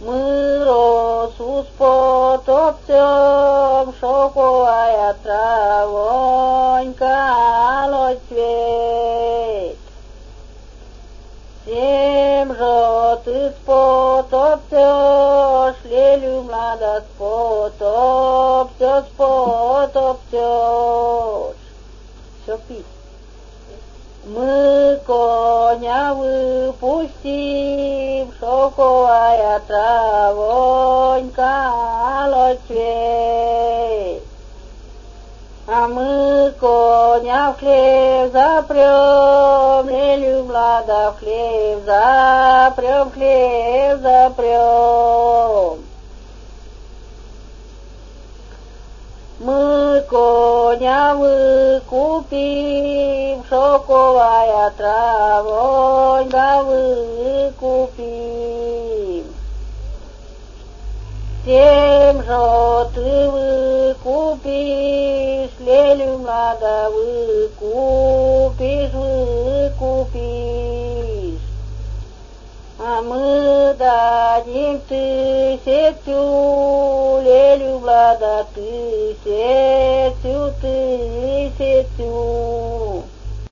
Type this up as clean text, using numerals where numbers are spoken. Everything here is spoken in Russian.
Мы росу спотопцем, шоковая травонька, алой цвет. Всем же ты спотопцешь, лелю млада спотопцешь, спотопцешь. Все пить. Мы коня выпустим, шоковая травонька, алой цвет. А мы коня в хлеб запрем, лелю млада в хлеб запрем, хлеб запрем. Мы коня выкупим, шоковая травонька выкупим. Тем же ты выкупишь, лелю млада выкупишь, выкупишь. А мы дадим тысячу, лелю млада тысячу, тысячу.